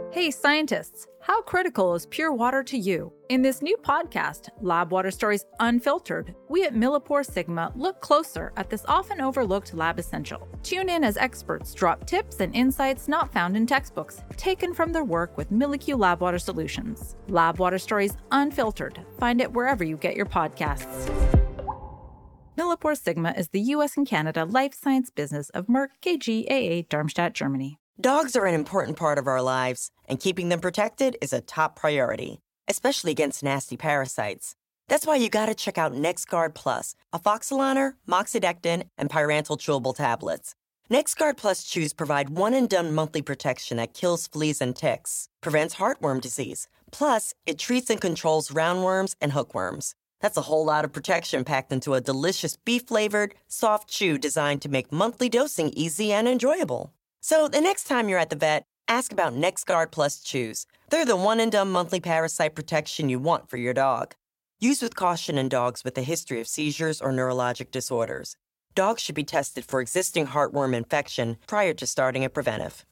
Hey scientists, how critical is pure water to you? In this new podcast, Lab Water Stories Unfiltered, we at Millipore Sigma look closer at this often overlooked lab essential. Tune in as experts drop tips and insights not found in textbooks, taken from their work with Milliq Lab Water Solutions. Lab Water Stories Unfiltered. Find it wherever you get your podcasts. Millipore Sigma is the US and Canada life science business of Merck KGaA, Darmstadt, Germany. Dogs are an important part of our lives, and keeping them protected is a top priority, especially against nasty parasites. That's why you gotta check out NexGard Plus, Afoxolaner, Moxidectin, and Pyrantel chewable tablets. NexGard Plus chews provide one-and-done monthly protection that kills fleas and ticks, prevents heartworm disease. Plus, it treats and controls roundworms and hookworms. That's a whole lot of protection packed into a delicious beef-flavored, soft chew designed to make monthly dosing easy and enjoyable. So the next time you're at the vet, ask about NexGard Plus Chews. They're the one-and-done monthly parasite protection you want for your dog. Use with caution in dogs with a history of seizures or neurologic disorders. Dogs should be tested for existing heartworm infection prior to starting a preventive.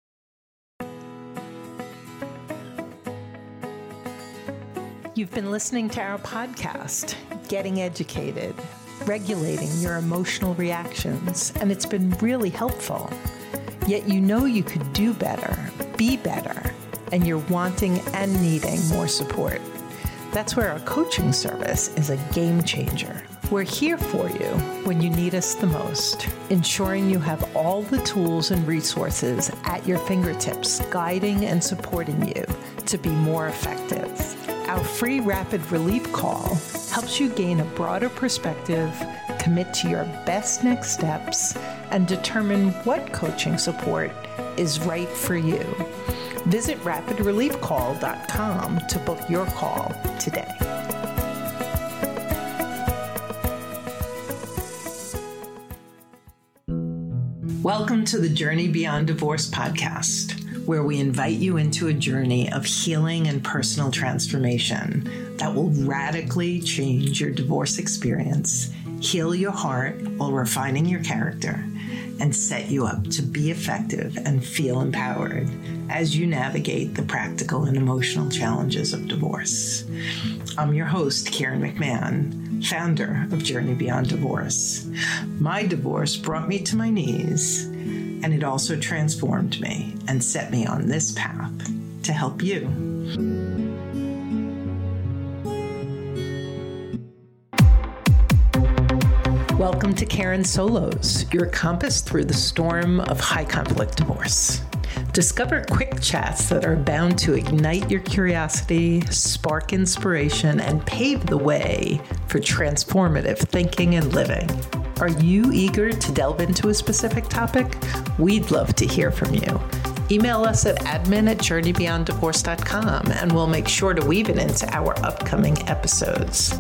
You've been listening to our podcast, Getting Educated, Regulating Your Emotional Reactions, and it's been really helpful. Yet you know you could do better, be better, and you're wanting and needing more support. That's where our coaching service is a game changer. We're here for you when you need us the most, ensuring you have all the tools and resources at your fingertips, guiding and supporting you to be more effective. Our free rapid relief call helps you gain a broader perspective, commit to your best next steps, and determine what coaching support is right for you. Visit rapidreliefcall.com to book your call today. Welcome to the Journey Beyond Divorce podcast, where we invite you into a journey of healing and personal transformation that will radically change your divorce experience, heal your heart while refining your character, and set you up to be effective and feel empowered as you navigate the practical and emotional challenges of divorce. I'm your host, Karen McMahon, founder of Journey Beyond Divorce. My divorce brought me to my knees, and it also transformed me and set me on this path to help you. Welcome to Karen Solos, your compass through the storm of high conflict divorce. Discover quick chats that are bound to ignite your curiosity, spark inspiration, and pave the way for transformative thinking and living. Are you eager to delve into a specific topic? We'd love to hear from you. Email us at admin@journeybeyonddivorce.com, and we'll make sure to weave it into our upcoming episodes.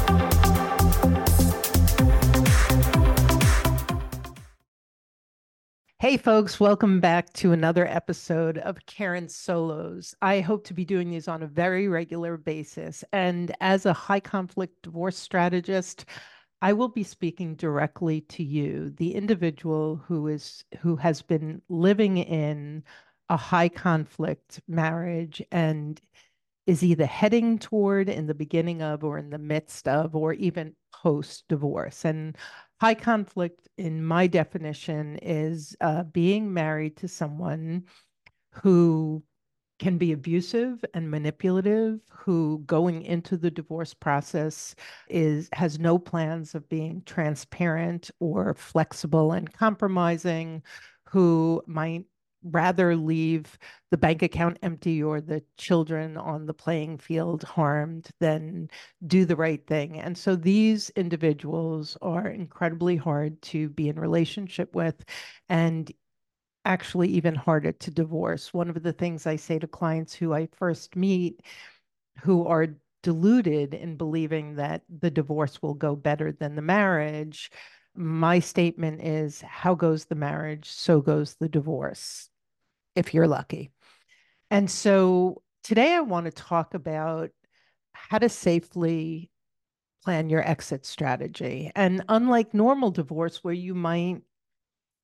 Hey folks, welcome back to another episode of Karen Solos. I hope to be doing these on a very regular basis. And as a high conflict divorce strategist, I will be speaking directly to you, the individual who has been living in a high conflict marriage and is either heading toward, in the beginning of, or in the midst of, or even post-divorce. And high conflict, in my definition, is being married to someone who can be abusive and manipulative, who going into the divorce process has no plans of being transparent or flexible and compromising, who might rather leave the bank account empty or the children on the playing field harmed than do the right thing. And so these individuals are incredibly hard to be in relationship with, and actually even harder to divorce. One of the things I say to clients who I first meet who are deluded in believing that the divorce will go better than the marriage, my statement is, how goes the marriage, so goes the divorce, if you're lucky. And so today I want to talk about how to safely plan your exit strategy. And unlike normal divorce, where you might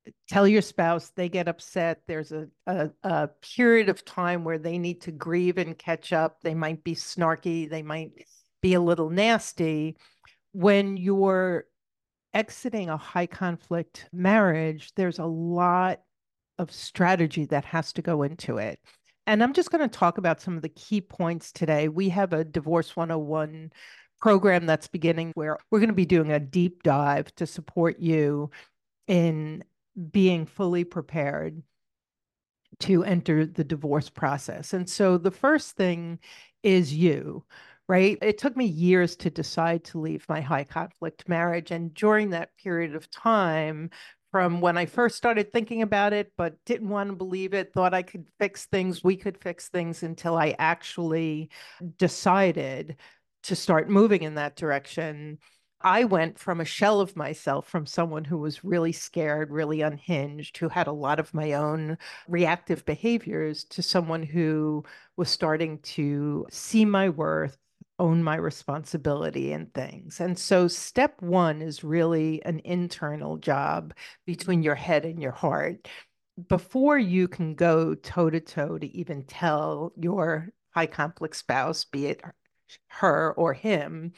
tell your spouse, they get upset. There's a period of time where they need to grieve and catch up. They might be snarky. They might be a little nasty. When you're exiting a high conflict marriage, there's a lot of strategy that has to go into it. And I'm just going to talk about some of the key points today. We have a Divorce 101 program that's beginning where we're going to be doing a deep dive to support you in being fully prepared to enter the divorce process. And so the first thing is you, right? It took me years to decide to leave my high conflict marriage. And during that period of time, from when I first started thinking about it, but didn't want to believe it, thought I could fix things, we could fix things, until I actually decided to start moving in that direction. I went from a shell of myself, from someone who was really scared, really unhinged, who had a lot of my own reactive behaviors, to someone who was starting to see my worth, own my responsibility in things. And so step one is really an internal job between your head and your heart. Before you can go toe to toe to even tell your high conflict spouse, be it her or him,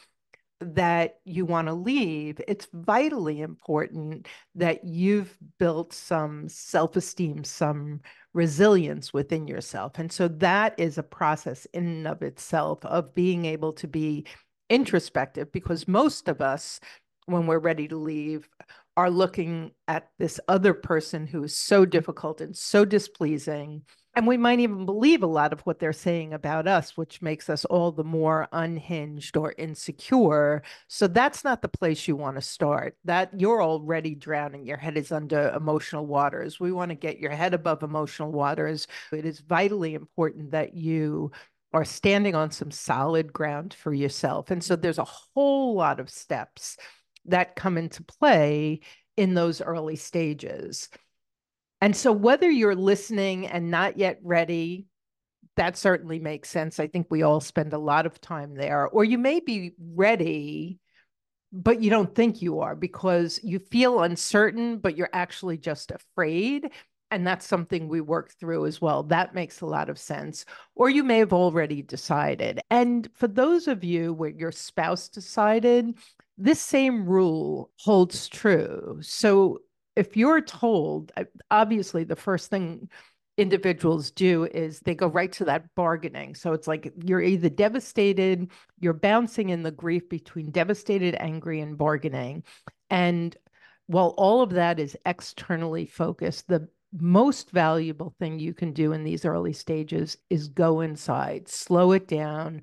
that you want to leave, it's vitally important that you've built some self-esteem, some resilience within yourself. And so that is a process in and of itself of being able to be introspective, because most of us, when we're ready to leave, are looking at this other person who is so difficult and so displeasing. And we might even believe a lot of what they're saying about us, which makes us all the more unhinged or insecure. So that's not the place you want to start. That you're already drowning. Your head is under emotional waters. We want to get your head above emotional waters. It is vitally important that you are standing on some solid ground for yourself. And so there's a whole lot of steps that come into play in those early stages. And so whether you're listening and not yet ready, that certainly makes sense. I think we all spend a lot of time there. Or you may be ready, but you don't think you are, because you feel uncertain, but you're actually just afraid. And that's something we work through as well. That makes a lot of sense. Or you may have already decided. And for those of you where your spouse decided, this same rule holds true. So if you're told, obviously the first thing individuals do is they go right to that bargaining. So it's like you're either devastated, you're bouncing in the grief between devastated, angry, and bargaining. And while all of that is externally focused, the most valuable thing you can do in these early stages is go inside, slow it down,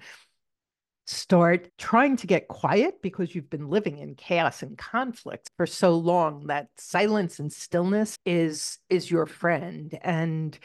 start trying to get quiet, because you've been living in chaos and conflict for so long that silence and stillness is your friend. And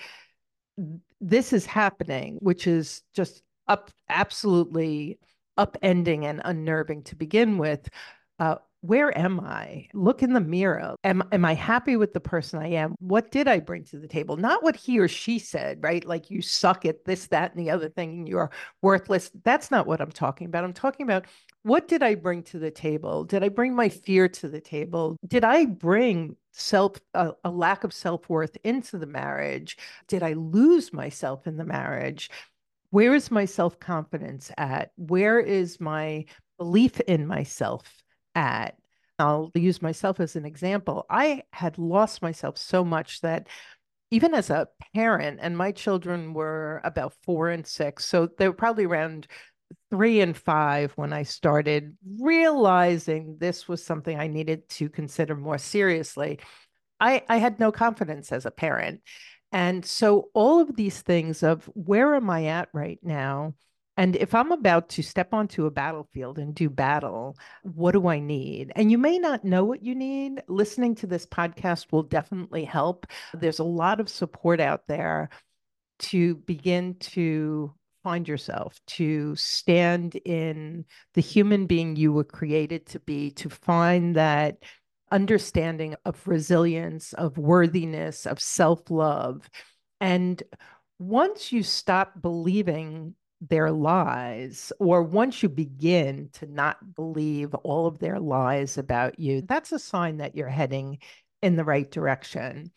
this is happening, which is just absolutely upending and unnerving to begin with. Where am I? Look in the mirror. Am I happy with the person I am? What did I bring to the table? Not what he or she said, right? Like you suck at this, that, and the other thing, and you're worthless. That's not what I'm talking about. I'm talking about, what did I bring to the table? Did I bring my fear to the table? Did I bring a lack of self-worth into the marriage? Did I lose myself in the marriage? Where is my self-confidence at? Where is my belief in myself at? I'll use myself as an example. I had lost myself so much that even as a parent, and my children were about 4 and 6, so they were probably around 3 and 5 when I started realizing this was something I needed to consider more seriously. I had no confidence as a parent. And so all of these things of, where am I at right now? And if I'm about to step onto a battlefield and do battle, what do I need? And you may not know what you need. Listening to this podcast will definitely help. There's a lot of support out there to begin to find yourself, to stand in the human being you were created to be, to find that understanding of resilience, of worthiness, of self-love. And once you stop believing their lies, or once you begin to not believe all of their lies about you, that's a sign that you're heading in the right direction.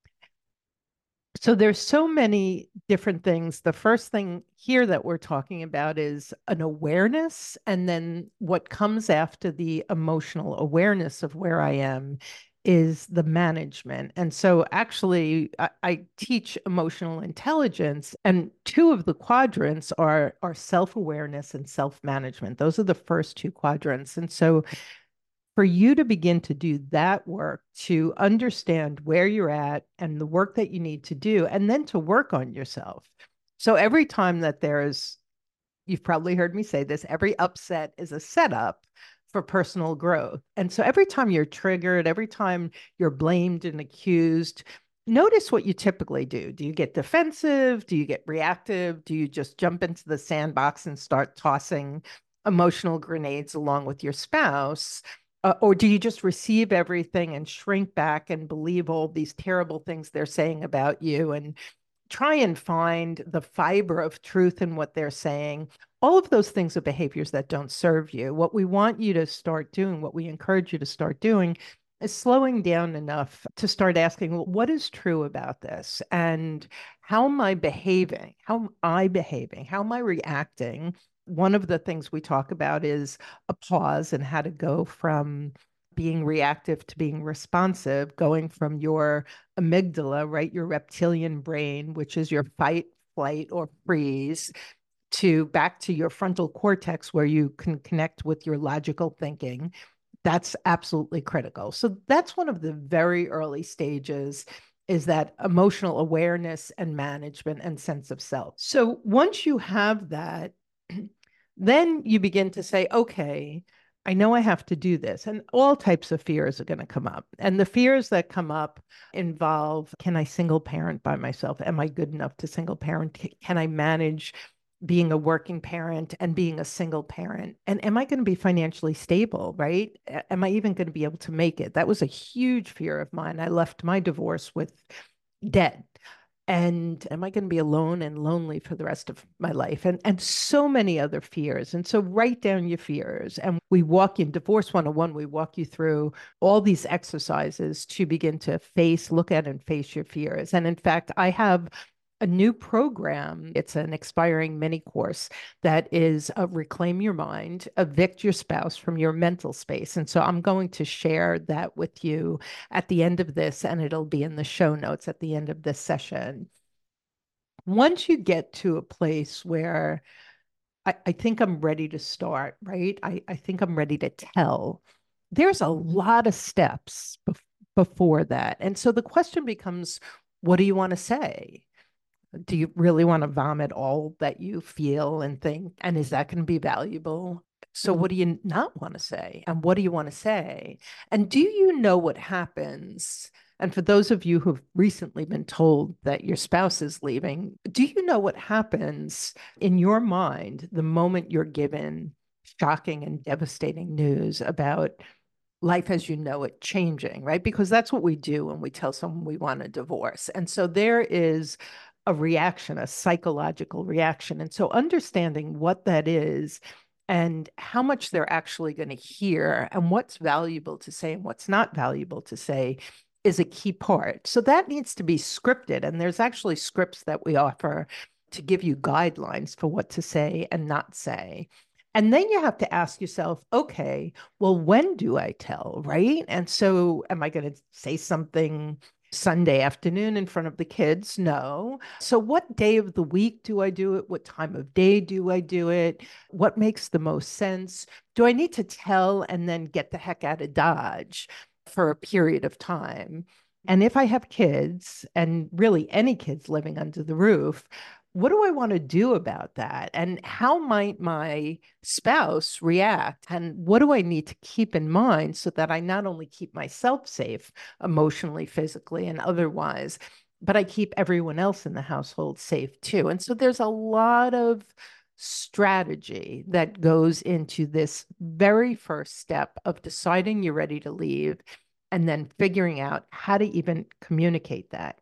So there's so many different things. The first thing here that we're talking about is an awareness, and then what comes after the emotional awareness of where I am is the management. And so actually I teach emotional intelligence, and two of the quadrants are self-awareness and self-management. Those are the first two quadrants. And so for you to begin to do that work, to understand where you're at and the work that you need to do, and then to work on yourself. So every time that you've probably heard me say this, every upset is a setup for personal growth. And so every time you're triggered, every time you're blamed and accused, notice what you typically do. Do you get defensive? Do you get reactive? Do you just jump into the sandbox and start tossing emotional grenades along with your spouse? Or do you just receive everything and shrink back and believe all these terrible things they're saying about you and try and find the fiber of truth in what they're saying? All of those things are behaviors that don't serve you. What we want you to start doing, what we encourage you to start doing, is slowing down enough to start asking, well, what is true about this? And how am I behaving? How am I behaving? How am I reacting? One of the things we talk about is a pause and how to go from being reactive to being responsive, going from your amygdala, right, your reptilian brain, which is your fight, flight, or freeze, to back to your frontal cortex where you can connect with your logical thinking. That's absolutely critical. So that's one of the very early stages, is that emotional awareness and management and sense of self. So once you have that, then you begin to say, okay, I know I have to do this. And all types of fears are going to come up. And the fears that come up involve, can I single parent by myself? Am I good enough to single parent? Can I manage being a working parent and being a single parent? And am I going to be financially stable, right? Am I even going to be able to make it? That was a huge fear of mine. I left my divorce with debt. And am I going to be alone and lonely for the rest of my life? And so many other fears. And so write down your fears. And we walk in Divorce 101, we walk you through all these exercises to begin to look at and face your fears. And in fact, I have a new program. It's an expiring mini course that is Reclaim Your Mind, Evict Your Spouse from Your Mental Space. And so I'm going to share that with you at the end of this, and it'll be in the show notes at the end of this session. Once you get to a place where I think I'm ready to start, right? I think I'm ready to tell. There's a lot of steps before that. And so the question becomes, what do you want to say? Do you really want to vomit all that you feel and think? And is that going to be valuable? So what do you not want to say? And what do you want to say? And do you know what happens? And for those of you who've recently been told that your spouse is leaving, do you know what happens in your mind the moment you're given shocking and devastating news about life as you know it changing, right? Because that's what we do when we tell someone we want a divorce. And so there is a reaction, a psychological reaction. And so understanding what that is and how much they're actually going to hear and what's valuable to say and what's not valuable to say is a key part. So that needs to be scripted. And there's actually scripts that we offer to give you guidelines for what to say and not say. And then you have to ask yourself, okay, well, when do I tell, right? And so am I going to say something Sunday afternoon in front of the kids? No. So what day of the week do I do it? What time of day do I do it? What makes the most sense? Do I need to tell and then get the heck out of Dodge for a period of time? And if I have kids, and really any kids living under the roof, what do I want to do about that? And how might my spouse react? And what do I need to keep in mind so that I not only keep myself safe emotionally, physically, and otherwise, but I keep everyone else in the household safe too? And so there's a lot of strategy that goes into this very first step of deciding you're ready to leave and then figuring out how to even communicate that.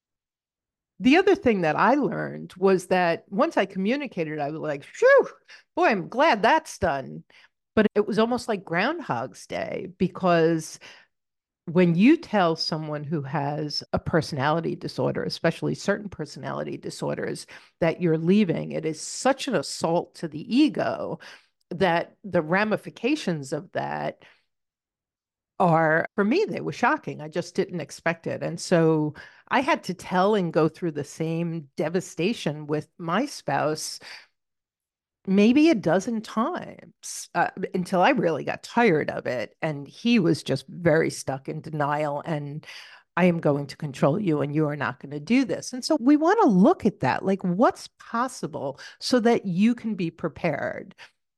The other thing that I learned was that once I communicated, I was like, phew, boy, I'm glad that's done. But it was almost like Groundhog's Day, because when you tell someone who has a personality disorder, especially certain personality disorders, that you're leaving, it is such an assault to the ego that the ramifications of that are, for me, they were shocking. I just didn't expect it. And so I had to tell and go through the same devastation with my spouse maybe a dozen times until I really got tired of it. And he was just very stuck in denial. And I am going to control you and you are not going to do this. And so we want to look at that, like what's possible so that you can be prepared.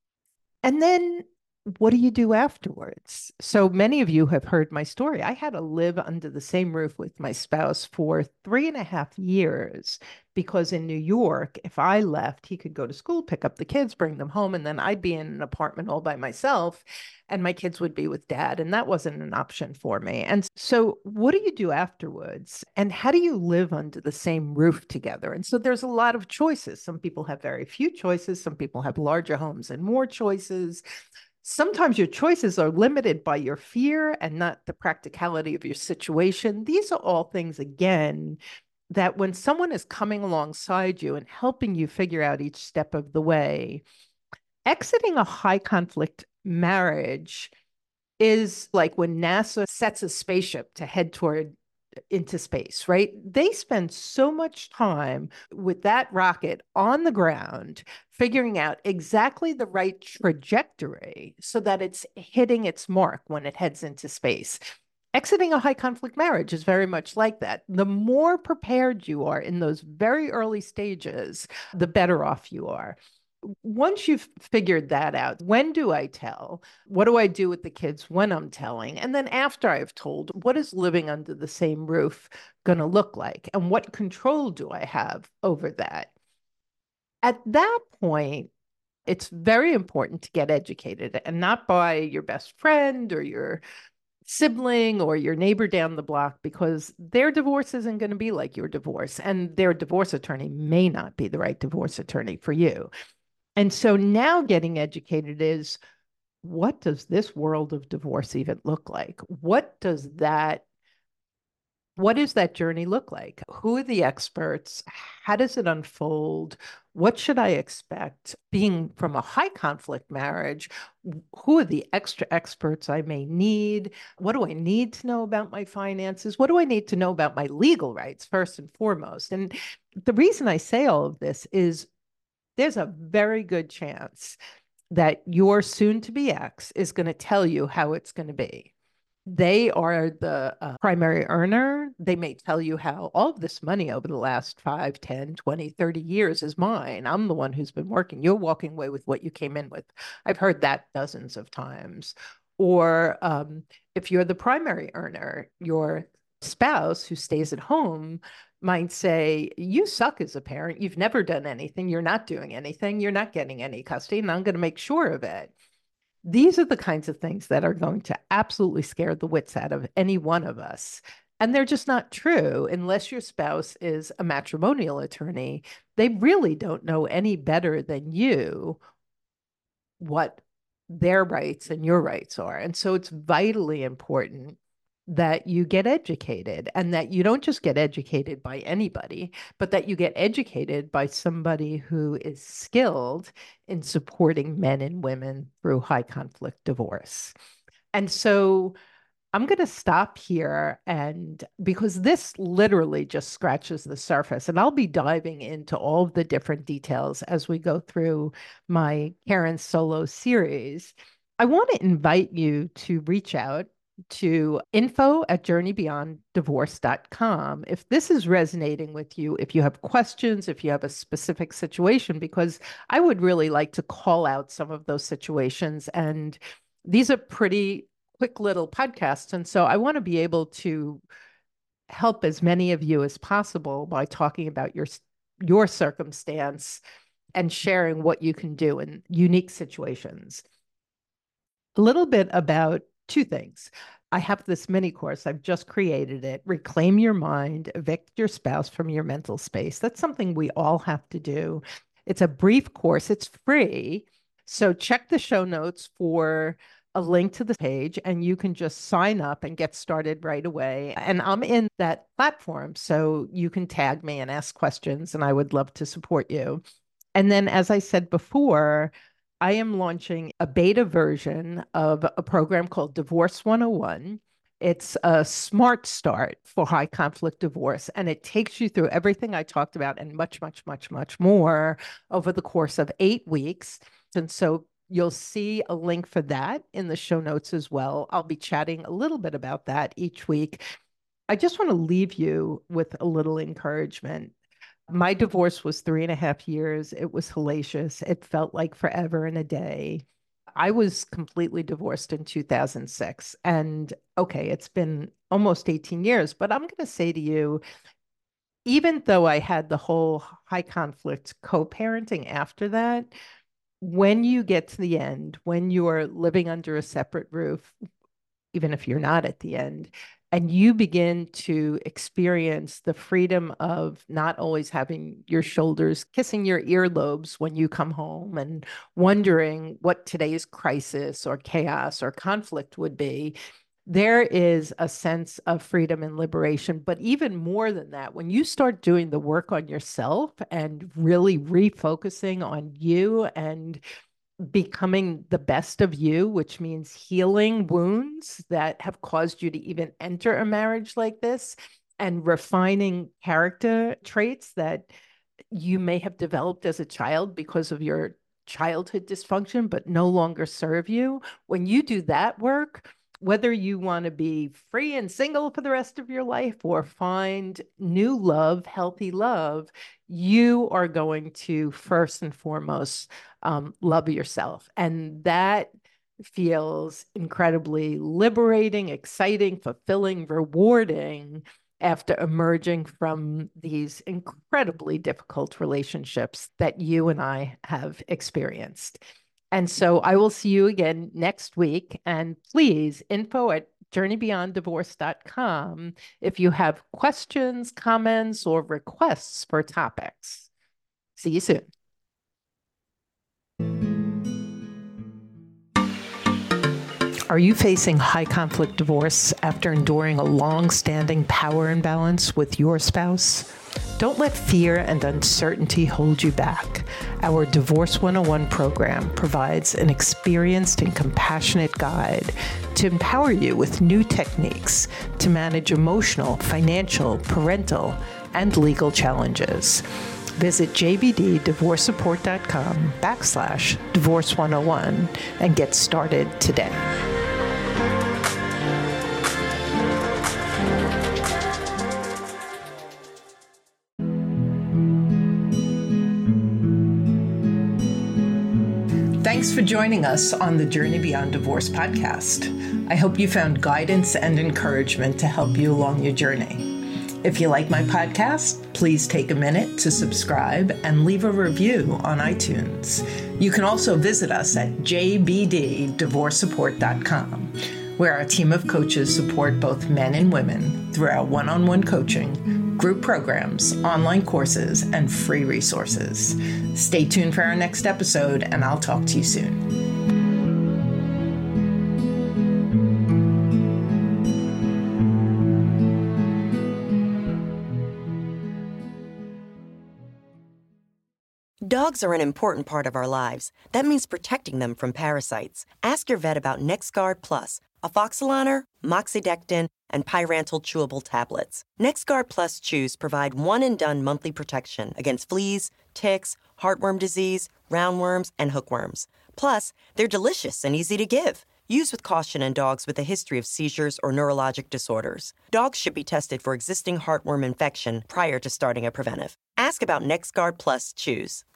And then what do you do afterwards? So many of you have heard my story. I had to live under the same roof with my spouse for 3.5 years because in New York, if I left, he could go to school, pick up the kids, bring them home, and then I'd be in an apartment all by myself and my kids would be with dad. And that wasn't an option for me. And so, what do you do afterwards? And how do you live under the same roof together? And so, there's a lot of choices. Some people have very few choices, some people have larger homes and more choices. Sometimes your choices are limited by your fear and not the practicality of your situation. These are all things, again, that when someone is coming alongside you and helping you figure out each step of the way, exiting a high conflict marriage is like when NASA sets a spaceship to head toward into space, right? They spend so much time with that rocket on the ground, figuring out exactly the right trajectory so that it's hitting its mark when it heads into space. Exiting a high conflict marriage is very much like that. The more prepared you are in those very early stages, the better off you are. Once you've figured that out, when do I tell? What do I do with the kids when I'm telling? And then after I've told, what is living under the same roof going to look like? And what control do I have over that? At that point, it's very important to get educated and not by your best friend or your sibling or your neighbor down the block, because their divorce isn't going to be like your divorce. And their divorce attorney may not be the right divorce attorney for you. And so now getting educated is, what does this world of divorce even look like? What does that journey look like? Who are the experts? How does it unfold? What should I expect? Being from a high conflict marriage, who are the extra experts I may need? What do I need to know about my finances? What do I need to know about my legal rights, first and foremost? And the reason I say all of this is there's a very good chance that your soon to be ex is going to tell you how it's going to be. They are the primary earner. They may tell you how all of this money over the last 5, 10, 20, 30 years is mine. I'm the one who's been working. You're walking away with what you came in with. I've heard that dozens of times. Or if you're the primary earner, your spouse who stays at home might say, you suck as a parent. You've never done anything. You're not doing anything. You're not getting any custody, and I'm going to make sure of it. These are the kinds of things that are going to absolutely scare the wits out of any one of us. And they're just not true unless your spouse is a matrimonial attorney. They really don't know any better than you what their rights and your rights are. And so it's vitally important that you get educated, and that you don't just get educated by anybody, but that you get educated by somebody who is skilled in supporting men and women through high conflict divorce. And so I'm going to stop here, and because this literally just scratches the surface, and I'll be diving into all of the different details as we go through my Karen Solo series. I want to invite you to reach out to info@journeybeyonddivorce.com if this is resonating with you, if you have questions, if you have a specific situation, because I would really like to call out some of those situations. And these are pretty quick little podcasts. And so I want to be able to help as many of you as possible by talking about your circumstance and sharing what you can do in unique situations. A little bit about two things. I have this mini course. I've just created it. Reclaim Your Mind, Evict Your Spouse from Your Mental Space. That's something we all have to do. It's a brief course. It's free. So check the show notes for a link to the page, and you can just sign up and get started right away. And I'm in that platform, so you can tag me and ask questions, and I would love to support you. And then, as I said before, I am launching a beta version of a program called Divorce 101. It's a smart start for high conflict divorce, and it takes you through everything I talked about and much, much, much, much more over the course of 8 weeks. And so you'll see a link for that in the show notes as well. I'll be chatting a little bit about that each week. I just want to leave you with a little encouragement. My divorce was 3.5 years. It was hellacious. It felt like forever and a day. I was completely divorced in 2006. And okay, it's been almost 18 years, but I'm going to say to you, even though I had the whole high conflict co-parenting after that, when you get to the end, when you're living under a separate roof, even if you're not at the end, and you begin to experience the freedom of not always having your shoulders kissing your earlobes when you come home and wondering what today's crisis or chaos or conflict would be, there is a sense of freedom and liberation. But even more than that, when you start doing the work on yourself and really refocusing on you and becoming the best of you, which means healing wounds that have caused you to even enter a marriage like this, and refining character traits that you may have developed as a child because of your childhood dysfunction, but no longer serve you. When you do that work, whether you want to be free and single for the rest of your life or find new love, healthy love, you are going to first and foremost love yourself. And that feels incredibly liberating, exciting, fulfilling, rewarding after emerging from these incredibly difficult relationships that you and I have experienced. And so I will see you again next week. And please, info@journeybeyonddivorce.com if you have questions, comments, or requests for topics. See you soon. Are you facing high conflict divorce after enduring a long-standing power imbalance with your spouse? Don't let fear and uncertainty hold you back. Our Divorce 101 program provides an experienced and compassionate guide to empower you with new techniques to manage emotional, financial, parental, and legal challenges. Visit jbddivorcesupport.com/divorce101 and get started today. Thanks for joining us on the Journey Beyond Divorce podcast. I hope you found guidance and encouragement to help you along your journey. If you like my podcast, please take a minute to subscribe and leave a review on iTunes. You can also visit us at jbddivorcesupport.com, where our team of coaches support both men and women through our one-on-one coaching, group programs, online courses, and free resources. Stay tuned for our next episode, and I'll talk to you soon. Dogs are an important part of our lives. That means protecting them from parasites. Ask your vet about NexGard Plus, Afoxolaner, Moxidectin, and Pyrantel chewable tablets. NexGard Plus chews provide one-and-done monthly protection against fleas, ticks, heartworm disease, roundworms, and hookworms. Plus, they're delicious and easy to give. Use with caution in dogs with a history of seizures or neurologic disorders. Dogs should be tested for existing heartworm infection prior to starting a preventive. Ask about NexGard Plus chews.